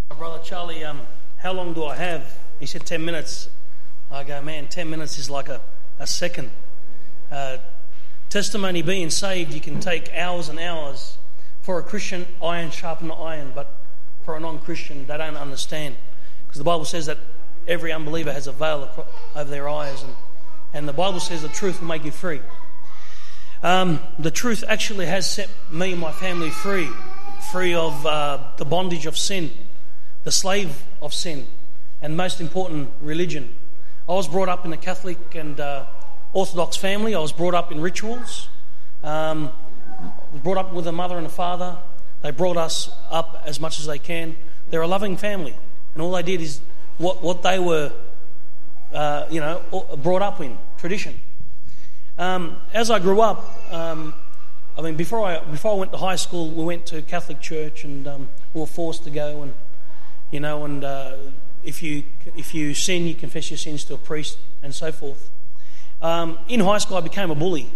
Brother Charlie, how long do I have? He said 10 minutes. I go, man, 10 minutes is like a second. Testimony being saved, you can take hours and hours. For a Christian, iron sharpens iron, but for a non-Christian, they don't understand. Because the Bible says that every unbeliever has a veil over their eyes, and the Bible says the truth will make you free. The truth actually has set me and my family free of the bondage of sin, the slave of sin, and most important, religion. I was brought up in a Catholic and Orthodox family. I was brought up in rituals. I was brought up with a mother and a father. They brought us up as much as they can. They're a loving family, and all they did is what they were, brought up in, tradition. As I grew up, before I went to high school, we went to Catholic church, and we were forced to go, and if you sin, you confess your sins to a priest, and so forth. In high school, I became a bully.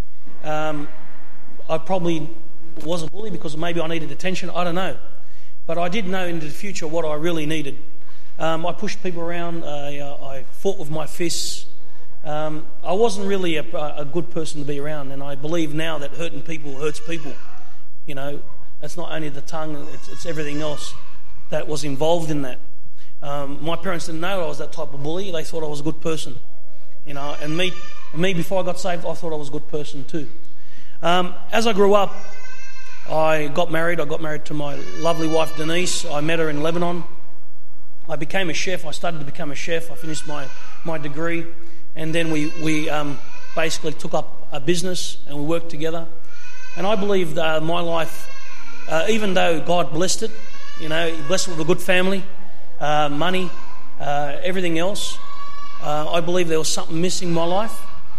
I probably was a bully because maybe I needed attention. I don't know, but I did know into the future what I really needed. I pushed people around. I fought with my fists. I wasn't really a good person to be around, and I believe now that hurting people hurts people. You know, it's not only the tongue; it's everything else that was involved in that. My parents didn't know I was that type of bully. They thought I was a good person, you know. And me before I got saved, I thought I was a good person too. As I grew up, I got married. I got married to my lovely wife Denise. I met her in Lebanon. I became a chef. I started to become a chef. I finished my degree. And then we basically took up a business and we worked together. And I believe that my life, even though God blessed it, you know, He blessed it with a good family, money, everything else, I believe there was something missing in my life.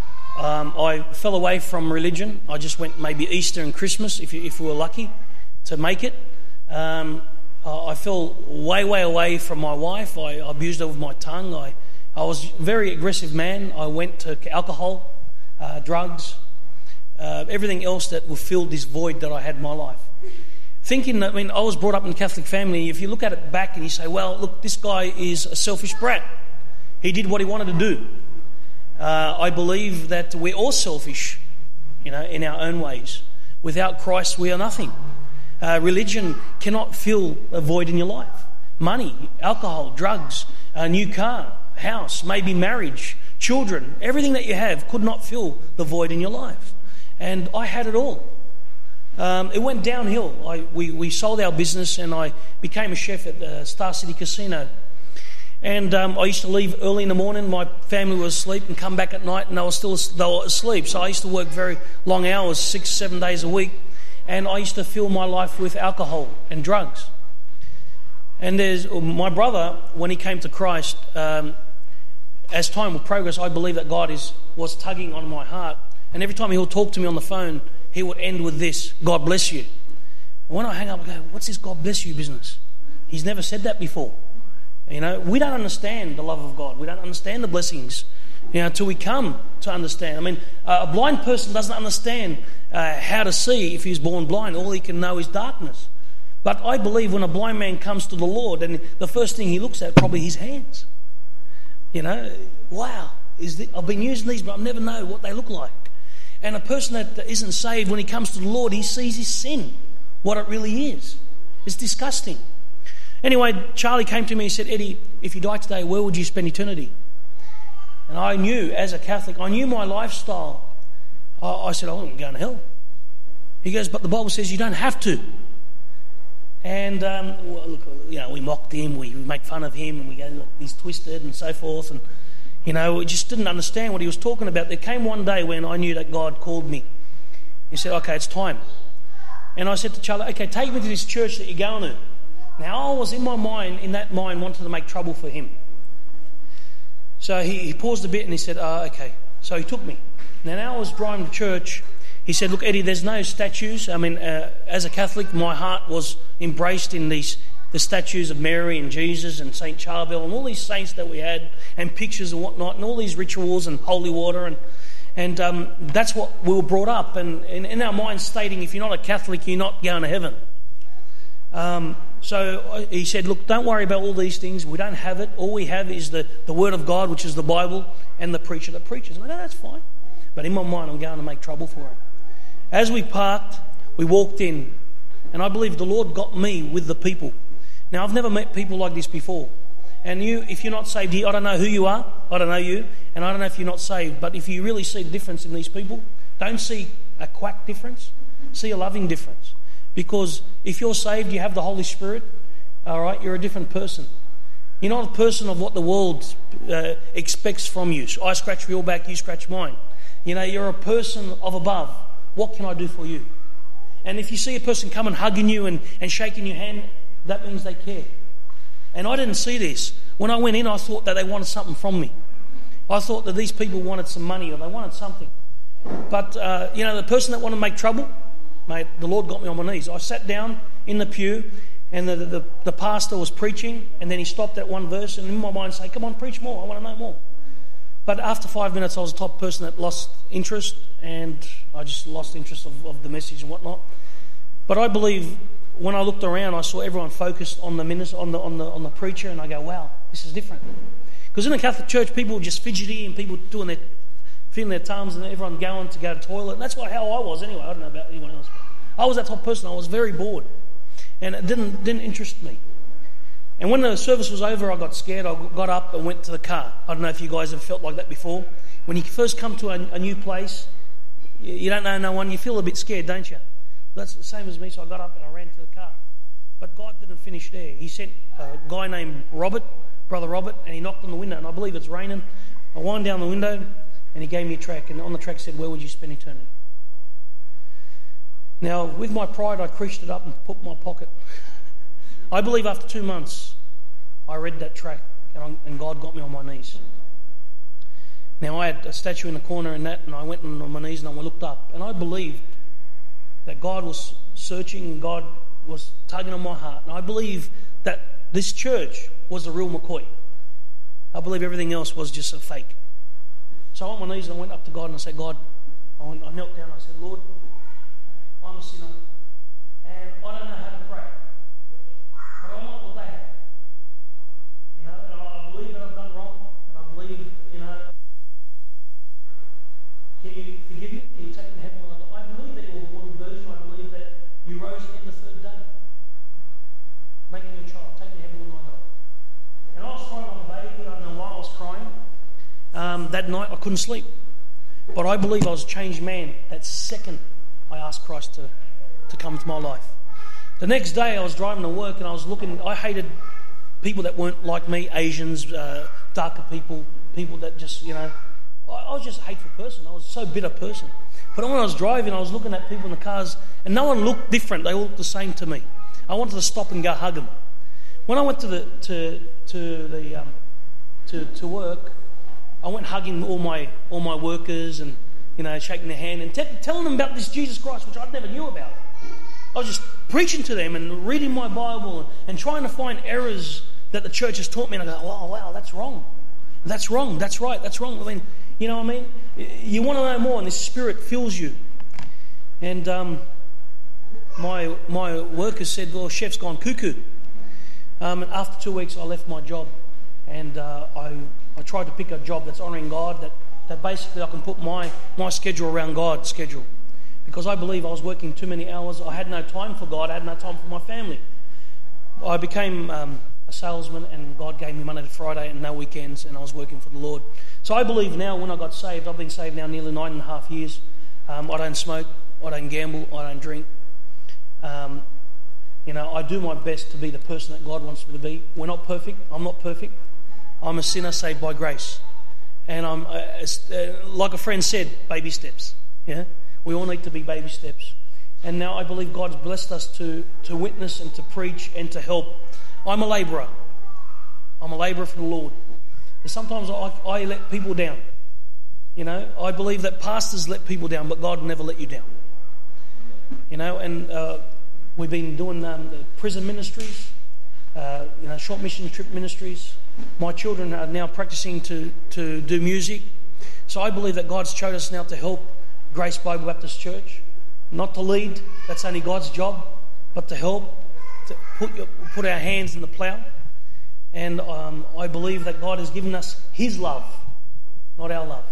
I fell away from religion. I just went maybe Easter and Christmas, if we were lucky to make it. I fell way away from my wife. I abused her with my tongue. I was a very aggressive man. I went to alcohol, drugs, everything else that would fill this void that I had in my life. Thinking, I was brought up in a Catholic family. If you look at it back and you say, well, look, this guy is a selfish brat. He did what he wanted to do. I believe that we're all selfish, you know, in our own ways. Without Christ, we are nothing. Religion cannot fill a void in your life. Money, alcohol, drugs, a new car, house, maybe marriage, children, everything that you have could not fill the void in your life. And I had it all. It went downhill. We sold our business and I became a chef at the Star City Casino. And I used to leave early in the morning. My family was asleep and come back at night and they were asleep. So I used to work very long hours, 6-7 days a week. And I used to fill my life with alcohol and drugs. And there's my brother, when he came to Christ, as time would progress, I believe that God was tugging on my heart. And every time he would talk to me on the phone, he would end with this, God bless you. And when I hang up, I go, what's this God bless you business? He's never said that before. You know, we don't understand the love of God. We don't understand the blessings, you know, until we come to understand. A blind person doesn't understand how to see if he's born blind. All he can know is darkness. But I believe when a blind man comes to the Lord, and the first thing he looks at probably his hands. You know, wow, I've been using these, but I never know what they look like. And a person that isn't saved, when he comes to the Lord, he sees his sin, what it really is. It's disgusting. Anyway, Charlie came to me and said, Eddie, if you die today, where would you spend eternity? And I knew, as a Catholic, I knew my lifestyle. I said, I'm going to hell. He goes, but the Bible says you don't have to. And, we mocked him, we make fun of him, and we go, look, he's twisted and so forth. And, we just didn't understand what he was talking about. There came one day when I knew that God called me. He said, okay, it's time. And I said to Charlie, okay, take me to this church that you're going to. Now, I was in that mind, wanting to make trouble for him. So he paused a bit and he said, okay. So he took me. Now I was driving to church. He said, look, Eddie, there's no statues. As a Catholic, my heart was embraced in the statues of Mary and Jesus and St. Charbel and all these saints that we had and pictures and whatnot and all these rituals and holy water. And that's what we were brought up. And in our minds stating, if you're not a Catholic, you're not going to heaven. So he said, look, don't worry about all these things. We don't have it. All we have is the Word of God, which is the Bible, and the preacher that preaches. And I go, that's fine. But in my mind, I'm going to make trouble for him. As we parked, we walked in, and I believe the Lord got me with the people. Now, I've never met people like this before. And you, if you're not saved here, I don't know who you are. I don't know you. And I don't know if you're not saved. But if you really see the difference in these people, don't see a quack difference. See a loving difference. Because if you're saved, you have the Holy Spirit, all right, you're a different person. You're not a person of what the world expects from you. So I scratch your back, you scratch mine. You know, you're a person of above. What can I do for you? And if you see a person come and hugging you and shaking your hand, that means they care. And I didn't see this. When I went in, I thought that they wanted something from me. I thought that these people wanted some money or they wanted something. But, the person that wanted to make trouble, mate, the Lord got me on my knees. I sat down in the pew and the pastor was preaching, and then he stopped at one verse, and in my mind say, come on, preach more, I want to know more. But after 5 minutes, I was the type of person that lost interest, and I just lost interest of the message and whatnot. But I believe when I looked around, I saw everyone focused on the minister, on the preacher, and I go, wow, this is different. Because in the Catholic Church, people were just fidgety and people feeling their thumbs and everyone going to go to the toilet. And that's how I was anyway. I don't know about anyone else. But I was that type of person. I was very bored. And it didn't interest me. And when the service was over, I got scared. I got up and went to the car. I don't know if you guys have felt like that before. When you first come to a new place, you don't know no one, you feel a bit scared, don't you? That's the same as me, so I got up and I ran to the car. But God didn't finish there. He sent a guy named Robert, Brother Robert, and he knocked on the window, and I believe it's raining. I wind down the window, and he gave me a track, and on the track said, where would you spend eternity? Now, with my pride, I creased it up and put it in my pocket. I believe after 2 months, I read that track, and God got me on my knees. Now, I had a statue in the corner and I went on my knees and I looked up, and I believed that God was searching and God was tugging on my heart. And I believe that this church was the real McCoy. I believe everything else was just a fake. So I went on my knees and I went up to God and I said, God, I knelt down and I said, Lord, I'm a sinner and I don't know how to pray. But I want what they have. You know, and I believe that I've done wrong, and I believe, can you forgive me? Can you take me to heaven when I die? I believe that you're born virgin. I believe that you rose again the third day. Make me a child. Take me to heaven when I die. And I was crying like a baby. I don't know why I was crying. That night I couldn't sleep. But I believe I was a changed man that second I asked Christ to come into my life. The next day I was driving to work and I was looking. I hated people that weren't like me, Asians, darker people that just, I was just a hateful person. I was so bitter person. But when I was driving, I was looking at people in the cars, and no one looked different. They all looked the same to me. I wanted to stop and go hug them. When I went to work, I went hugging all my workers and shaking their hand and telling them about this Jesus Christ, which I never knew about. I was just preaching to them and reading my Bible and trying to find errors that the church has taught me. And I go, oh wow, that's wrong. That's wrong. That's right. That's wrong. I mean, you know what I mean? You want to know more, and this Spirit fills you. And my workers said, well, chef's gone cuckoo. And after 2 weeks, I left my job. And I tried to pick a job that's honouring God, that basically I can put my schedule around God's schedule. Because I believe I was working too many hours. I had no time for God. I had no time for my family. I became a salesman, and God gave me Monday to Friday and no weekends, and I was working for the Lord. So I believe now, when I got saved, I've been saved now nearly 9.5 years. I don't smoke, I don't gamble, I don't drink. I do my best to be the person that God wants me to be. We're not perfect. I'm not perfect. I'm a sinner saved by grace. And I'm, like a friend said, baby steps. Yeah, we all need to be baby steps. And now I believe God's blessed us to witness and to preach and to help. I'm a labourer. I'm a labourer for the Lord. And sometimes I let people down. I believe that pastors let people down, but God will never let you down. And we've been doing the prison ministries, short mission trip ministries. My children are now practicing to do music. So I believe that God's chosen us now to help Grace Bible Baptist Church. Not to lead, that's only God's job, but to help. to put our hands in the plough. And I believe that God has given us His love, not our love.